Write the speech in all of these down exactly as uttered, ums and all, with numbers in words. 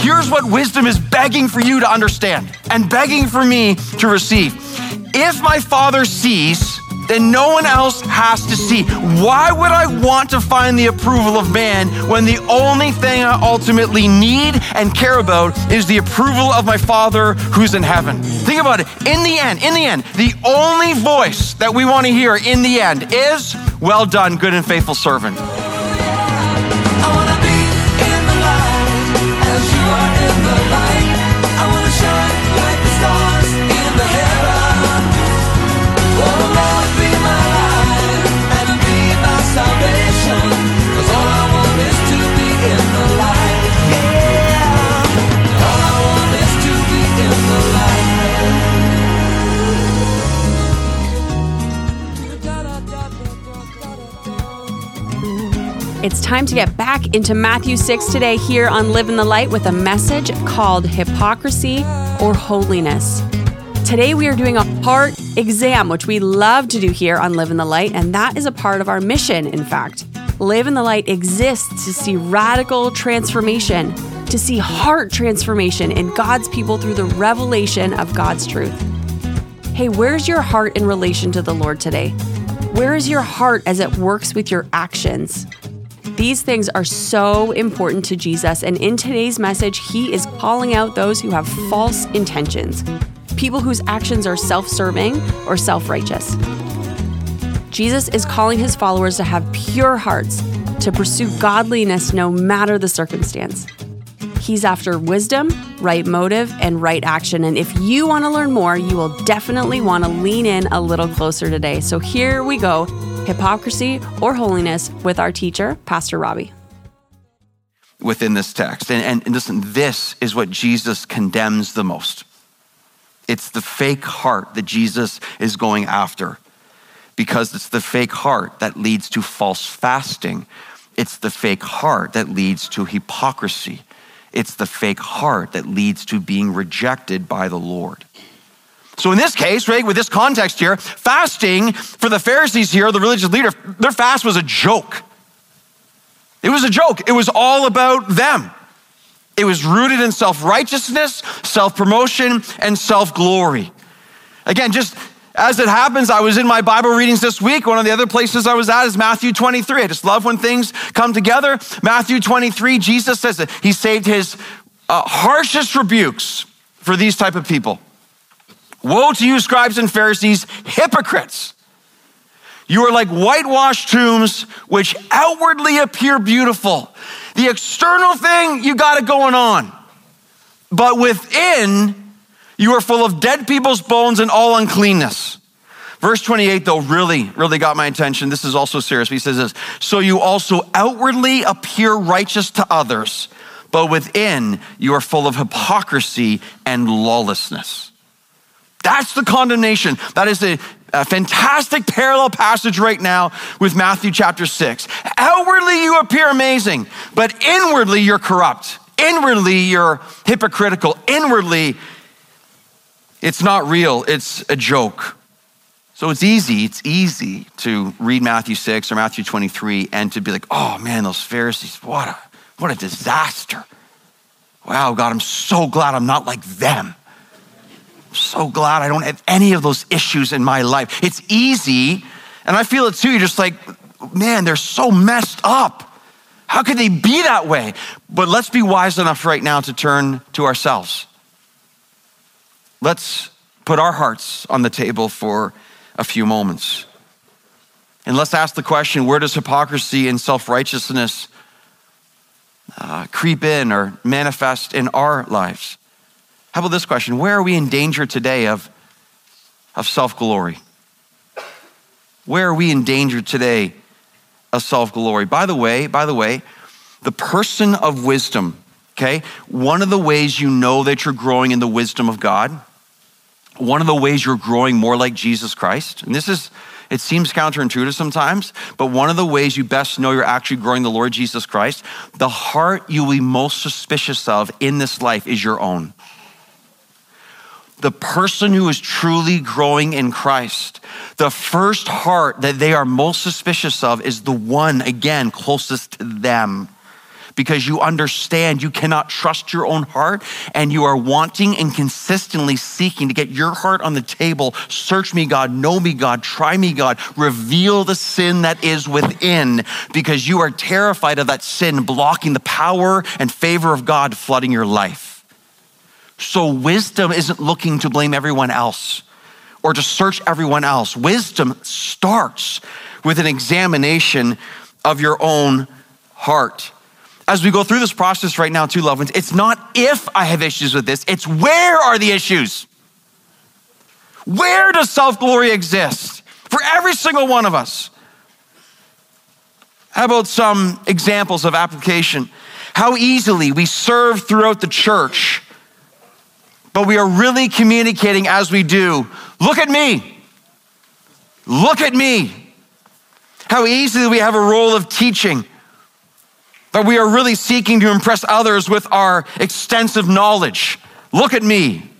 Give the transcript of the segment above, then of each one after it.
here's what wisdom is begging for you to understand and begging for me to receive. If my Father sees, then no one else has to see. Why would I want to find the approval of man when the only thing I ultimately need and care about is the approval of my Father who's in heaven? Think about it. In the end, in the end, the only voice that we want to hear in the end is, well done, good and faithful servant. I wanna be in the light as you are in the light. I wanna shine like the stars in the heaven. Oh Lord, be my light and be my salvation. 'Cause all I want is to be in the light. Yeah. All I want is to be in the light. It's time to get back into Matthew six today here on Live in the Light with a message called Hypocrisy or Holiness. Today we are doing a heart exam, which we love to do here on Live in the Light, and that is a part of our mission, in fact. Live in the Light exists to see radical transformation, to see heart transformation in God's people through the revelation of God's truth. Hey, where's your heart in relation to the Lord today? Where is your heart as it works with your actions? These things are so important to Jesus, and in today's message, he is calling out those who have false intentions, people whose actions are self-serving or self-righteous. Jesus is calling his followers to have pure hearts, to pursue godliness no matter the circumstance. He's after wisdom, right motive, and right action. And if you want to learn more, you will definitely want to lean in a little closer today. So here we go. Hypocrisy or holiness with our teacher, Pastor Robbie. Within this text. And, and, and listen, this is what Jesus condemns the most. It's the fake heart that Jesus is going after, because it's the fake heart that leads to false fasting. It's the fake heart that leads to hypocrisy. It's the fake heart that leads to being rejected by the Lord. So in this case, right, with this context here, fasting for the Pharisees here, the religious leader, their fast was a joke. It was a joke. It was all about them. It was rooted in self-righteousness, self-promotion, and self-glory. Again, just as it happens, I was in my Bible readings this week. One of the other places I was at is Matthew twenty-three. I just love when things come together. Matthew twenty-three, Jesus says that he saved his uh, harshest rebukes for these type of people. Woe to you, scribes and Pharisees, hypocrites! You are like whitewashed tombs, which outwardly appear beautiful. The external thing, you got it going on. But within, you are full of dead people's bones and all uncleanness. Verse twenty-eight, though, really, really got my attention. This is also serious. He says this, so you also outwardly appear righteous to others, but within, you are full of hypocrisy and lawlessness. That's the condemnation. That is a, a fantastic parallel passage right now with Matthew chapter six. Outwardly, you appear amazing, but inwardly, you're corrupt. Inwardly, you're hypocritical. Inwardly, it's not real. It's a joke. So it's easy. It's easy to read Matthew six or Matthew twenty-three and to be like, oh man, those Pharisees, what a, what a disaster. Wow, God, I'm so glad I'm not like them. So glad I don't have any of those issues in my life. It's easy, and I feel it too. You're just like, man, they're so messed up. How could they be that way? But let's be wise enough right now to turn to ourselves. Let's put our hearts on the table for a few moments. And let's ask the question, where does hypocrisy and self-righteousness uh, creep in or manifest in our lives? How about this question? Where are we in danger today of, of self-glory? Where are we in danger today of self-glory? By the way, by the way, the person of wisdom, okay? One of the ways you know that you're growing in the wisdom of God, one of the ways you're growing more like Jesus Christ, and this is, it seems counterintuitive sometimes, but one of the ways you best know you're actually growing the Lord Jesus Christ, the heart you will be most suspicious of in this life is your own. The person who is truly growing in Christ, the first heart that they are most suspicious of is the one, again, closest to them. because you understand you cannot trust your own heart and you are wanting and consistently seeking to get your heart on the table. Search me, God. Know me, God. Try me, God. Reveal the sin that is within because you are terrified of that sin blocking the power and favor of God flooding your life. So wisdom isn't looking to blame everyone else or to search everyone else. Wisdom starts with an examination of your own heart. As we go through this process right now too, loved ones, it's not if I have issues with this, it's where are the issues? Where does self-glory exist? For every single one of us. How about some examples of application? How easily we serve throughout the church, but we are really communicating as we do, look at me, look at me. How easily we have a role of teaching, but we are really seeking to impress others with our extensive knowledge. Look at me.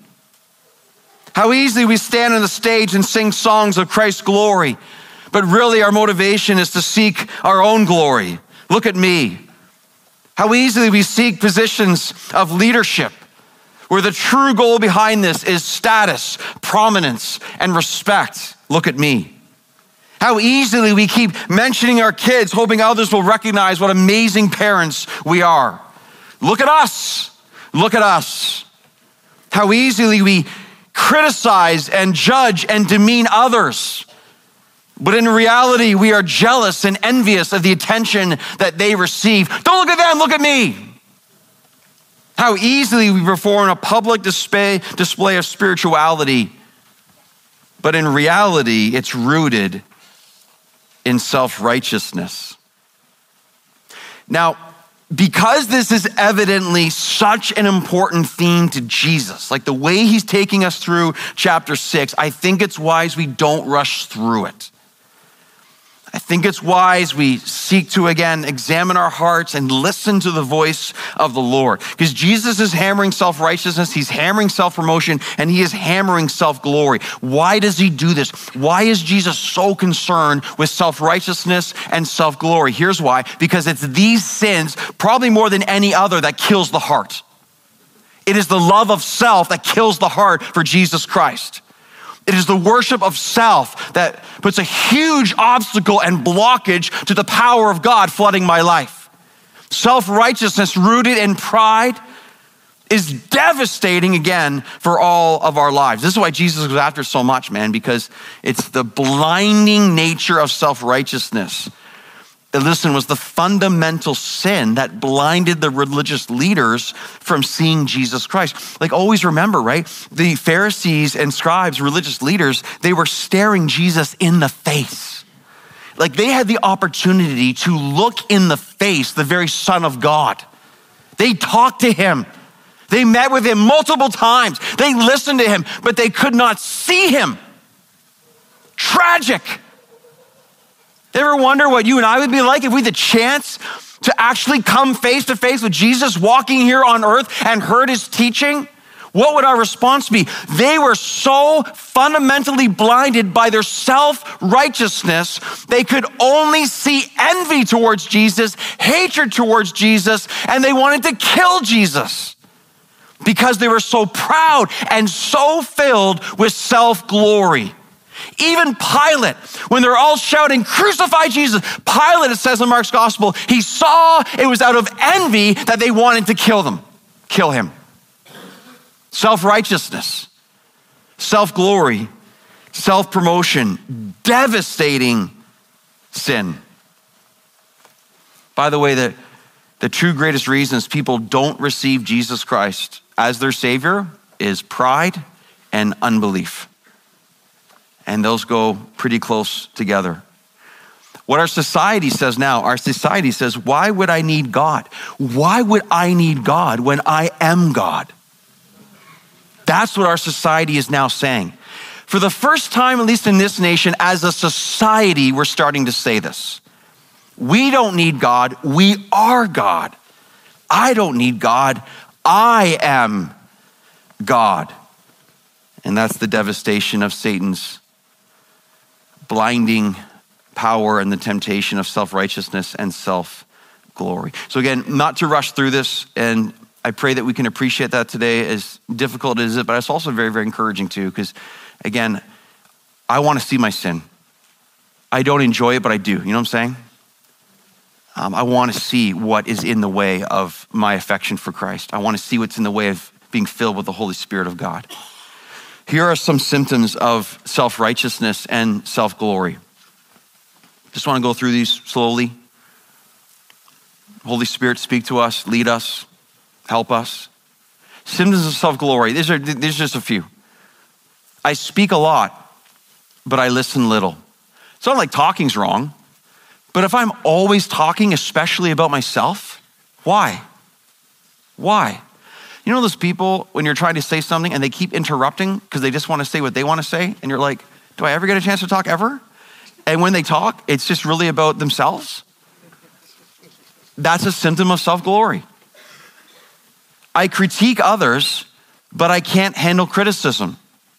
How easily we stand on the stage and sing songs of Christ's glory, but really our motivation is to seek our own glory. Look at me. How easily we seek positions of leadership, where the true goal behind this is status, prominence, and respect. Look at me. How easily we keep mentioning our kids, hoping others will recognize what amazing parents we are. Look at us. Look at us. How easily we criticize and judge and demean others. But in reality, we are jealous and envious of the attention that they receive. Don't look at them, look at me. How easily we perform a public display, display of spirituality, but in reality, it's rooted in self-righteousness. Now, because this is evidently such an important theme to Jesus, like the way he's taking us through chapter six, I think it's wise we don't rush through it. I think it's wise we seek to, again, examine our hearts and listen to the voice of the Lord. Because Jesus is hammering self-righteousness, he's hammering self-promotion, and he is hammering self-glory. Why does he do this? Why is Jesus so concerned with self-righteousness and self-glory? Here's why. Because it's these sins, probably more than any other, that kills the heart. It is the love of self that kills the heart for Jesus Christ. It is the worship of self that puts a huge obstacle and blockage to the power of God flooding my life. Self-righteousness rooted in pride is devastating again for all of our lives. This is why Jesus goes after so much, man, because it's the blinding nature of self-righteousness. Listen, was the fundamental sin that blinded the religious leaders from seeing Jesus Christ. Like, always remember, right? The Pharisees and scribes, religious leaders, they were staring Jesus in the face. Like, they had the opportunity to look in the face the very Son of God. They talked to him. They met with him multiple times. They listened to him, but they could not see him. Tragic. You ever wonder what you and I would be like if we had the chance to actually come face to face with Jesus walking here on earth and heard his teaching? What would our response be? They were so fundamentally blinded by their self-righteousness, they could only see envy towards Jesus, hatred towards Jesus, and they wanted to kill Jesus because they were so proud and so filled with self-glory. Even Pilate, when they're all shouting, crucify Jesus, Pilate, it says in Mark's gospel, he saw it was out of envy that they wanted to kill them, kill him. Self-righteousness, self-glory, self-promotion, devastating sin. By the way, the, the true greatest reasons people don't receive Jesus Christ as their Savior is pride and unbelief. And those go pretty close together. What our society says now, our society says, why would I need God? Why would I need God when I am God? That's what our society is now saying. For the first time, at least in this nation, as a society, we're starting to say this. We don't need God, we are God. I don't need God, I am God. And that's the devastation of Satan's blinding power and the temptation of self-righteousness and self self-glory. So again, not to rush through this, and I pray that we can appreciate that today, as difficult as it is, but it's also very, very encouraging too, because again, I want to see my sin. I don't enjoy it, but I do. You know what I'm saying? Um, I want to see what is in the way of my affection for Christ. I want to see what's in the way of being filled with the Holy Spirit of God. Here are some symptoms of self-righteousness and self-glory. Just want to go through these slowly. Holy Spirit, speak to us, lead us, help us. Symptoms of self-glory. These are, these are just a few. I speak a lot, but I listen little. It's not like talking's wrong, but if I'm always talking, especially about myself, why? Why? You know those people when you're trying to say something and they keep interrupting because they just want to say what they want to say, and you're like, do I ever get a chance to talk ever? And when they talk, it's just really about themselves. That's a symptom of self-glory. I critique others, but I can't handle criticism.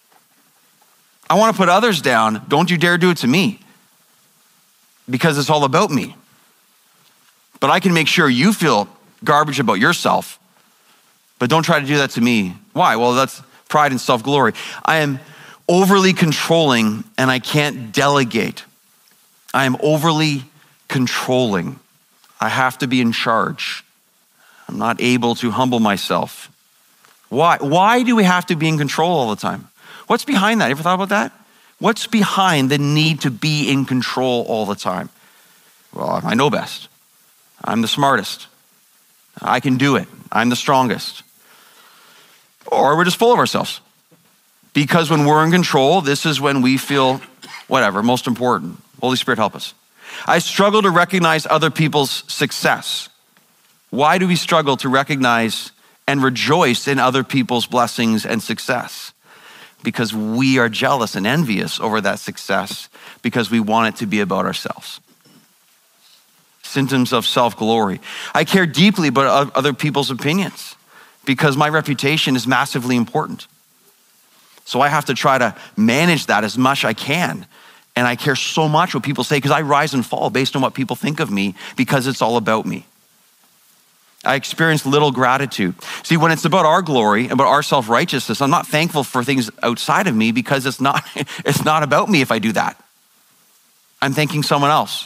I want to put others down. Don't you dare do it to me, because it's all about me. But I can make sure you feel garbage about yourself, but don't try to do that to me. Why? Well, that's pride and self-glory. I am overly controlling and I can't delegate. I am overly controlling. I have to be in charge. I'm not able to humble myself. Why? Why do we have to be in control all the time? What's behind that? You ever thought about that? What's behind the need to be in control all the time? Well, I know best. I'm the smartest. I can do it. I'm the strongest. Or we're just full of ourselves. Because when we're in control, this is when we feel whatever, most important. Holy Spirit, help us. I struggle to recognize other people's success. Why do we struggle to recognize and rejoice in other people's blessings and success? Because we are jealous and envious over that success because we want it to be about ourselves. Symptoms of self-glory. I care deeply about other people's opinions because my reputation is massively important. So I have to try to manage that as much as I can. And I care so much what people say because I rise and fall based on what people think of me because it's all about me. I experience little gratitude. See, when it's about our glory, about our self-righteousness, I'm not thankful for things outside of me because it's not, it's not about me if I do that. I'm thanking someone else.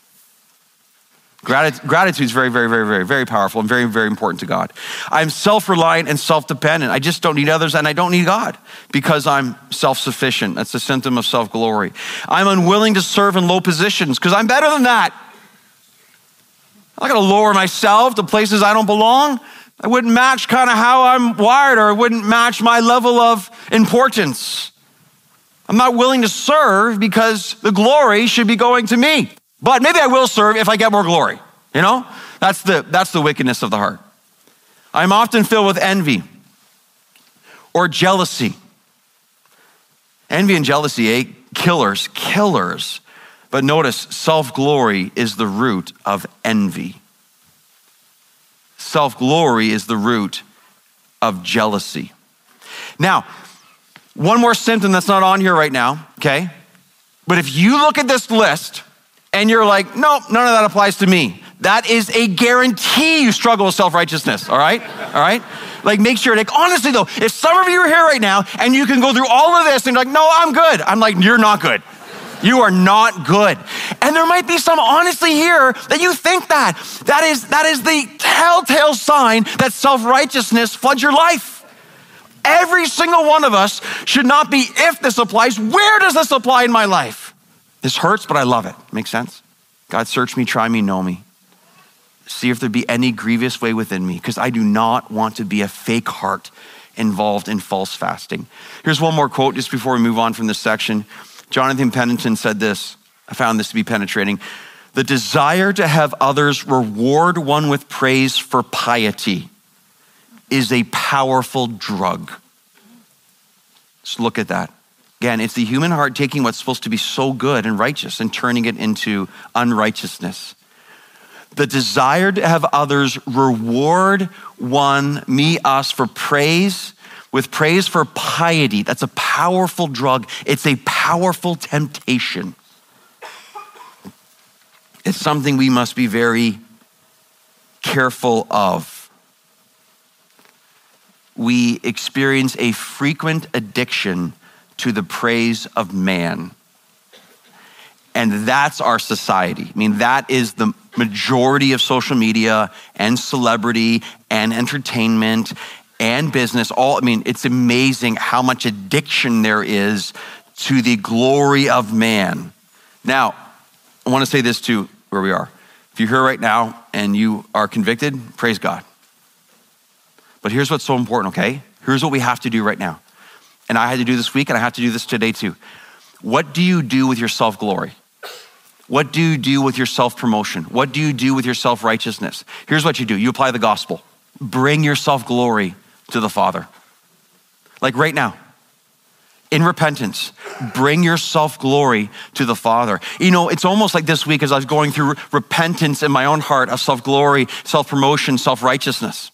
Gratitude, gratitude is very, very, very, very, very powerful and very, very important to God. I'm self-reliant and self-dependent. I just don't need others and I don't need God because I'm self-sufficient. That's a symptom of self-glory. I'm unwilling to serve in low positions because I'm better than that. I'm not gonna lower myself to places I don't belong. I wouldn't match kind of how I'm wired, or it wouldn't match my level of importance. I'm not willing to serve because the glory should be going to me. But maybe I will serve if I get more glory, you know? That's the, that's the wickedness of the heart. I'm often filled with envy or jealousy. Envy and jealousy, eh? Killers, killers. But notice, self-glory is the root of envy. Self-glory is the root of jealousy. Now, one more symptom that's not on here right now, okay? But if you look at this list and you're like, nope, none of that applies to me, that is a guarantee you struggle with self-righteousness, all right? All right? Like, make sure, like, honestly though, if some of you are here right now and you can go through all of this and you're like, no, I'm good. I'm like, you're not good. You are not good. And there might be some honestly here that you think that. That is, that is the telltale sign that self-righteousness floods your life. Every single one of us should not be, if this applies, where does this apply in my life? This hurts, but I love it. Makes sense? God, search me, try me, know me. See if there be any grievous way within me, because I do not want to be a fake heart involved in false fasting. Here's one more quote just before we move on from this section. Jonathan Pennington said this. I found this to be penetrating. The desire to have others reward one with praise for piety is a powerful drug. Let's look at that. Again, it's the human heart taking what's supposed to be so good and righteous and turning it into unrighteousness. The desire to have others reward one, me, us, for praise, with praise for piety. That's a powerful drug. It's a powerful temptation. It's something we must be very careful of. We experience a frequent addiction to the praise of man. And that's our society. I mean, that is the majority of social media and celebrity and entertainment and business. All, I mean, it's amazing how much addiction there is to the glory of man. Now, I want to say this too, where we are. If you're here right now and you are convicted, praise God. But here's what's so important, okay? Here's what we have to do right now. And I had to do this week and I have to do this today too. What do you do with your self-glory? What do you do with your self-promotion? What do you do with your self-righteousness? Here's what you do. You apply the gospel. Bring your self-glory to the Father. Like right now, in repentance, bring your self-glory to the Father. You know, it's almost like this week as I was going through repentance in my own heart of self-glory, self-promotion, self-righteousness.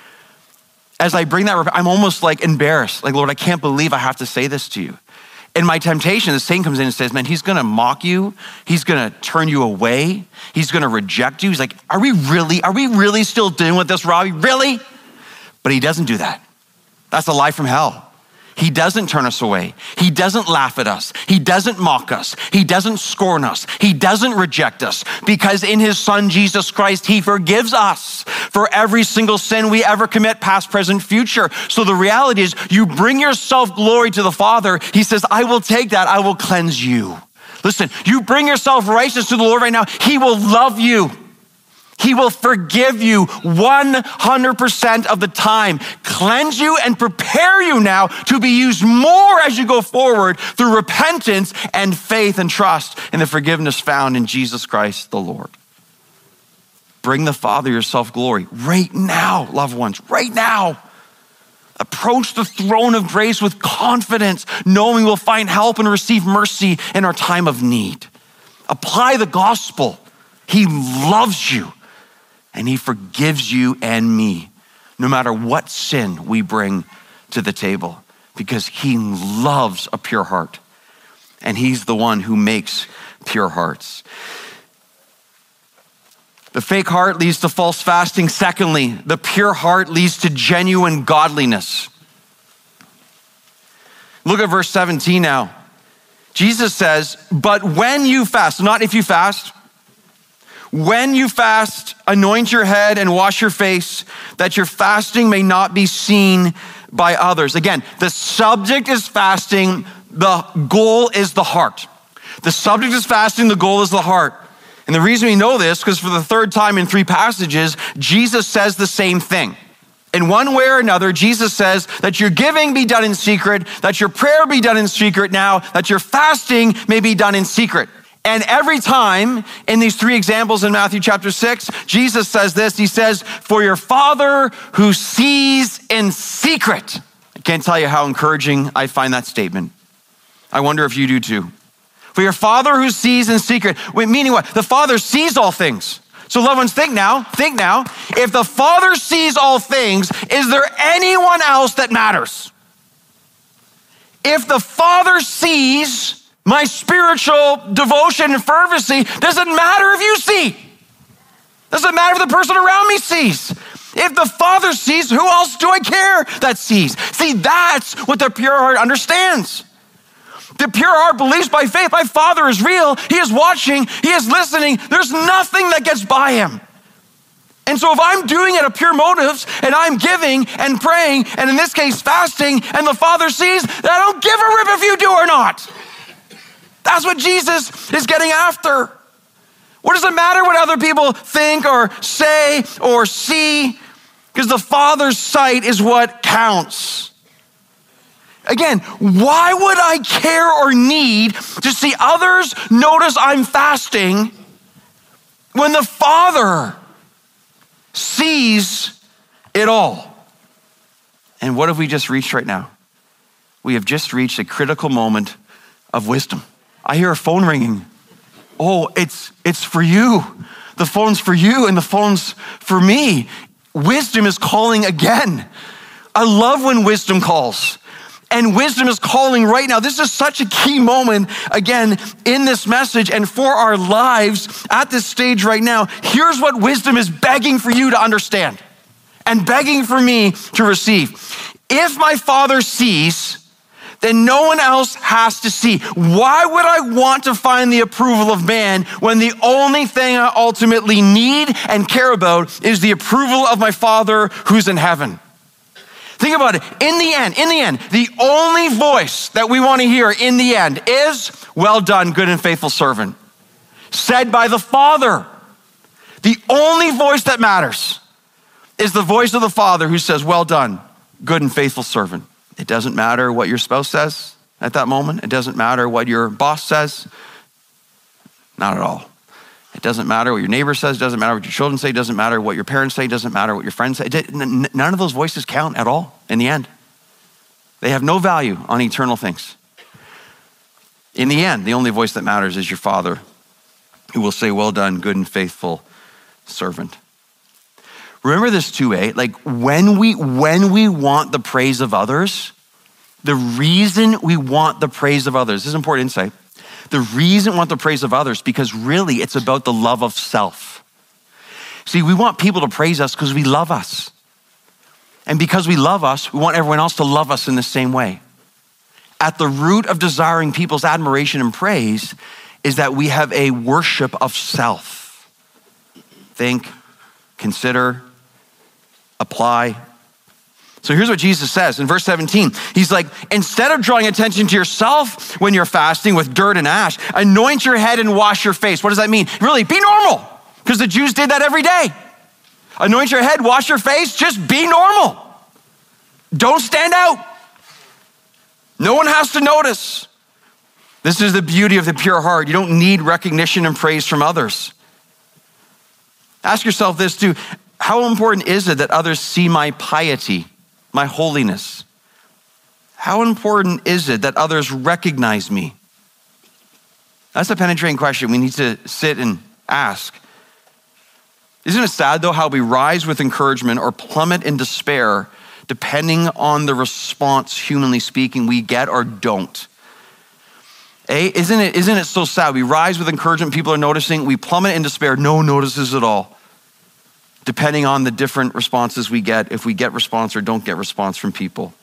As I bring that, I'm almost like embarrassed. Like, Lord, I can't believe I have to say this to you. In my temptation, the Satan comes in and says, man, he's gonna mock you. He's gonna turn you away. He's gonna reject you. He's like, are we really, are we really still dealing with this, Robbie? Really? But he doesn't do that. That's a lie from hell. He doesn't turn us away. He doesn't laugh at us. He doesn't mock us. He doesn't scorn us. He doesn't reject us because in his son, Jesus Christ, he forgives us for every single sin we ever commit, past, present, future. So the reality is you bring your self-glory to the Father. He says, I will take that. I will cleanse you. Listen, you bring your self-righteousness to the Lord right now. He will love you. He will forgive you one hundred percent of the time, cleanse you and prepare you now to be used more as you go forward through repentance and faith and trust in the forgiveness found in Jesus Christ the Lord. Bring the Father your self-glory right now, loved ones, right now. Approach the throne of grace with confidence, knowing we'll find help and receive mercy in our time of need. Apply the gospel. He loves you. And he forgives you and me, no matter what sin we bring to the table, because he loves a pure heart. And he's the one who makes pure hearts. The fake heart leads to false fasting. Secondly, the pure heart leads to genuine godliness. Look at verse seventeen now. Jesus says, but when you fast, not if you fast, when you fast, anoint your head and wash your face, that your fasting may not be seen by others. Again, the subject is fasting, the goal is the heart. The subject is fasting, the goal is the heart. And the reason we know this, because for the third time in three passages, Jesus says the same thing. In one way or another, Jesus says that your giving be done in secret, that your prayer be done in secret now, that your fasting may be done in secret. And every time in these three examples in Matthew chapter six, Jesus says this, he says, for your Father who sees in secret. I can't tell you how encouraging I find that statement. I wonder if you do too. For your Father who sees in secret, meaning what? The Father sees all things. So loved ones, think now, think now. If the Father sees all things, is there anyone else that matters? If the Father sees my spiritual devotion and fervency, doesn't matter if you see. Doesn't matter if the person around me sees. If the Father sees, who else do I care that sees? See, that's what the pure heart understands. The pure heart believes by faith, my Father is real. He is watching, he is listening. There's nothing that gets by him. And so if I'm doing it of pure motives and I'm giving and praying, and in this case fasting, and the Father sees, then I don't give a rip if you do or not. That's what Jesus is getting after. What does it matter what other people think or say or see? Because the Father's sight is what counts. Again, why would I care or need to see others notice I'm fasting when the Father sees it all? And what have we just reached right now? We have just reached a critical moment of wisdom. I hear a phone ringing. Oh, it's it's for you. The phone's for you and the phone's for me. Wisdom is calling again. I love when wisdom calls. And wisdom is calling right now. This is such a key moment, again, in this message and for our lives at this stage right now. Here's what wisdom is begging for you to understand and begging for me to receive. If my Father sees, then no one else has to see. Why would I want to find the approval of man when the only thing I ultimately need and care about is the approval of my Father who's in heaven? Think about it. In the end, in the end, the only voice that we want to hear in the end is, well done, good and faithful servant, said by the Father. The only voice that matters is the voice of the Father who says, well done, good and faithful servant. It doesn't matter what your spouse says at that moment. It doesn't matter what your boss says. Not at all. It doesn't matter what your neighbor says. It doesn't matter what your children say. It doesn't matter what your parents say. It doesn't matter what your friends say. None of those voices count at all in the end. They have no value on eternal things. In the end, the only voice that matters is your Father, who will say, well done, good and faithful servant. Remember this too, eh? Like when we, when we want the praise of others, the reason we want the praise of others, this is important insight. The reason we want the praise of others, because really it's about the love of self. See, we want people to praise us because we love us. And because we love us, we want everyone else to love us in the same way. At the root of desiring people's admiration and praise is that we have a worship of self. Think, consider, apply. So here's what Jesus says in verse seventeen. He's like, instead of drawing attention to yourself when you're fasting with dirt and ash, anoint your head and wash your face. What does that mean? Really, be normal, because the Jews did that every day. Anoint your head, wash your face, just be normal. Don't stand out. No one has to notice. This is the beauty of the pure heart. You don't need recognition and praise from others. Ask yourself this too. How important is it that others see my piety, my holiness? How important is it that others recognize me? That's a penetrating question we need to sit and ask. Isn't it sad though how we rise with encouragement or plummet in despair depending on the response, humanly speaking, we get or don't? Eh? Isn't it, isn't it so sad? We rise with encouragement, people are noticing, we plummet in despair, no one notices at all. Depending on the different responses we get, if we get response or don't get response from people.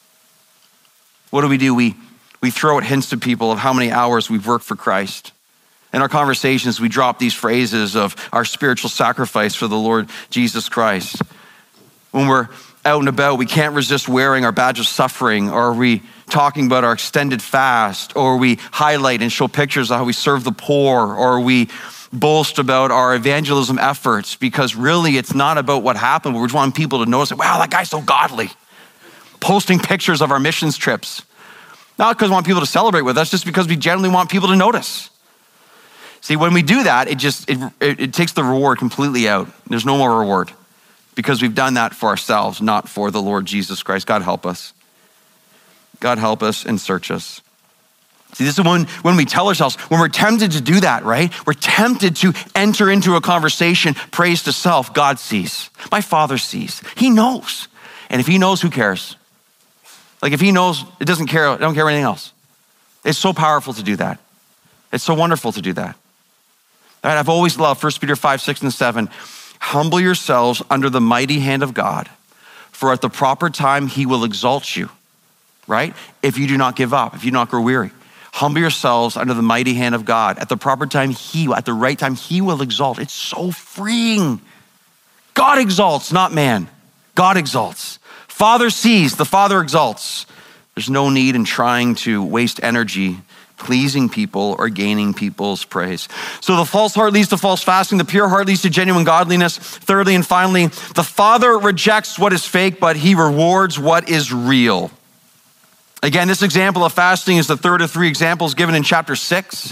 What do we do? We, we throw out hints to people of how many hours we've worked for Christ. In our conversations, we drop these phrases of our spiritual sacrifice for the Lord Jesus Christ. When we're out and about, we can't resist wearing our badge of suffering, or are we talking about our extended fast, or we highlight and show pictures of how we serve the poor, or we boast about our evangelism efforts, because really it's not about what happened, but we just want people to notice, wow, that guy's so godly. Posting pictures of our missions trips. Not because we want people to celebrate with us, just because we generally want people to notice. See, when we do that, it just, it, it, it takes the reward completely out. There's no more reward because we've done that for ourselves, not for the Lord Jesus Christ. God help us. God help us and search us. See, this is when, when we tell ourselves, when we're tempted to do that, right? We're tempted to enter into a conversation, praise to self. God sees. My Father sees. He knows. And if he knows, who cares? Like if he knows, it doesn't care, I don't care anything else. It's so powerful to do that. It's so wonderful to do that. All right, I've always loved First Peter five, six, and seven. Humble yourselves under the mighty hand of God, for at the proper time he will exalt you, right? If you do not give up, if you do not grow weary. Humble yourselves under the mighty hand of God. At the proper time, he, at the right time, he will exalt. It's so freeing. God exalts, not man. God exalts. Father sees, the Father exalts. There's no need in trying to waste energy pleasing people or gaining people's praise. So the false heart leads to false fasting. The pure heart leads to genuine godliness. Thirdly and finally, the Father rejects what is fake, but he rewards what is real. Again, this example of fasting is the third of three examples given in chapter six.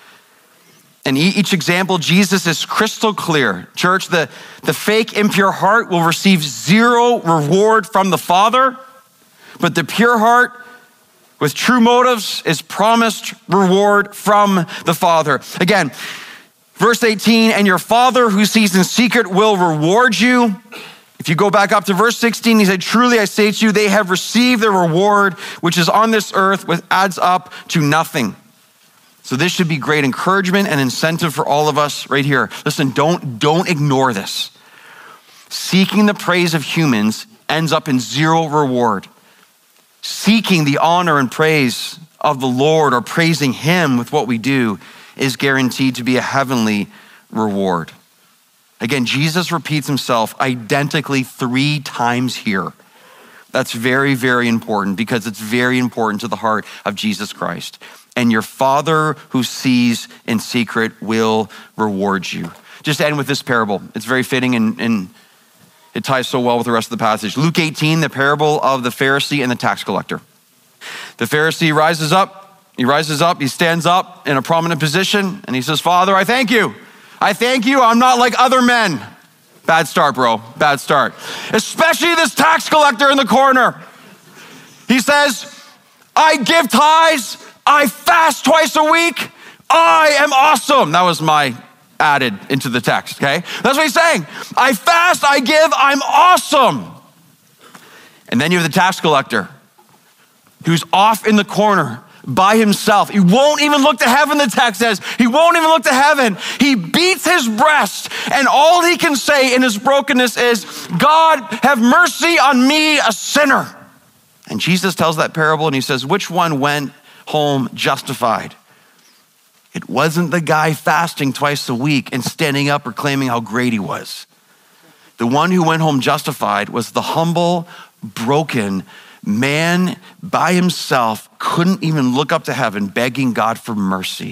And each example, Jesus is crystal clear. Church, the, the fake, impure heart will receive zero reward from the Father, but the pure heart with true motives is promised reward from the Father. Again, verse eighteen, and your Father who sees in secret will reward you. If you go back up to verse sixteen, he said, truly I say to you, they have received their reward, which is on this earth, which adds up to nothing. So this should be great encouragement and incentive for all of us right here. Listen, don't, don't ignore this. Seeking the praise of humans ends up in zero reward. Seeking the honor and praise of the Lord or praising him with what we do is guaranteed to be a heavenly reward. Again, Jesus repeats himself identically three times here. That's very, very important because it's very important to the heart of Jesus Christ. And your Father who sees in secret will reward you. Just end with this parable. It's very fitting and, and it ties so well with the rest of the passage. Luke eighteen, the parable of the Pharisee and the tax collector. The Pharisee rises up, he rises up, he stands up in a prominent position and he says, Father, I thank you. I thank you, I'm not like other men. Bad start, bro, bad start. Especially this tax collector in the corner. He says, I give tithes, I fast twice a week, I am awesome. That was my added into the text, okay? That's what he's saying. I fast, I give, I'm awesome. And then you have the tax collector who's off in the corner by himself. He won't even look to heaven, the text says. He won't even look to heaven. He beats his breast, and all he can say in his brokenness is, God, have mercy on me, a sinner. And Jesus tells that parable, and he says, which one went home justified? It wasn't the guy fasting twice a week and standing up proclaiming how great he was. The one who went home justified was the humble, broken man by himself, couldn't even look up to heaven, begging God for mercy.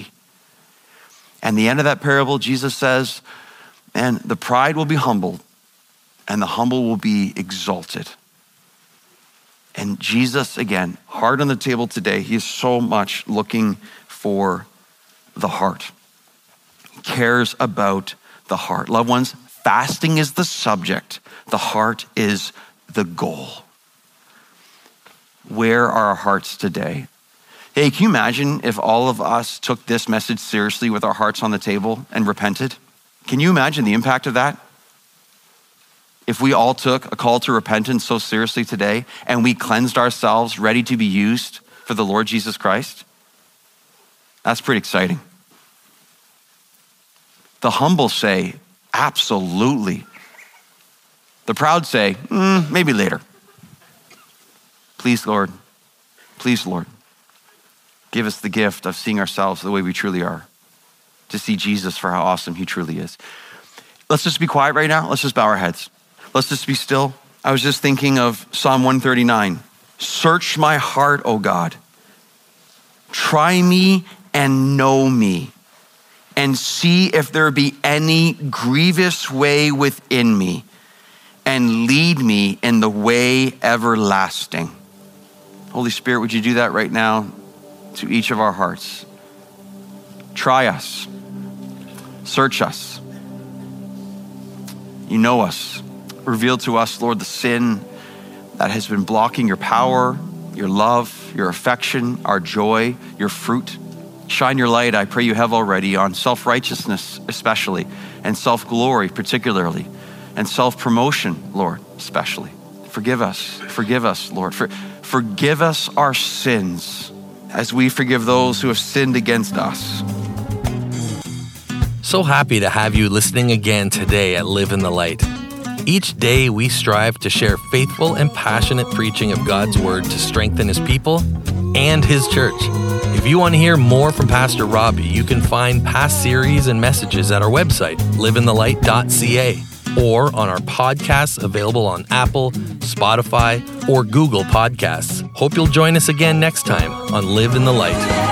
And the end of that parable, Jesus says, and the pride will be humbled and the humble will be exalted. And Jesus, again, heart on the table today, he is so much looking for the heart. He cares about the heart. Loved ones, fasting is the subject. The heart is the goal. Where are our hearts today? Hey, can you imagine if all of us took this message seriously with our hearts on the table and repented? Can you imagine the impact of that? If we all took a call to repentance so seriously today and we cleansed ourselves, ready to be used for the Lord Jesus Christ, that's pretty exciting. The humble say, absolutely. The proud say, mm, maybe later. Please, Lord, please, Lord, give us the gift of seeing ourselves the way we truly are, to see Jesus for how awesome he truly is. Let's just be quiet right now. Let's just bow our heads. Let's just be still. I was just thinking of Psalm one thirty-nine. Search my heart, O God. Try me and know me, and see if there be any grievous way within me, and lead me in the way everlasting. Holy Spirit, would you do that right now to each of our hearts? Try us. Search us. You know us. Reveal to us, Lord, the sin that has been blocking your power, your love, your affection, our joy, your fruit. Shine your light, I pray you have already, on self-righteousness especially, and self-glory particularly, and self-promotion, Lord, especially. Forgive us, forgive us, Lord. For, forgive us our sins as we forgive those who have sinned against us. So happy to have you listening again today at Live in the Light. Each day we strive to share faithful and passionate preaching of God's word to strengthen his people and his church. If you want to hear more from Pastor Robbie, you can find past series and messages at our website, live in the light dot c a, or on our podcasts available on Apple, Spotify, or Google Podcasts. Hope you'll join us again next time on Live in the Light.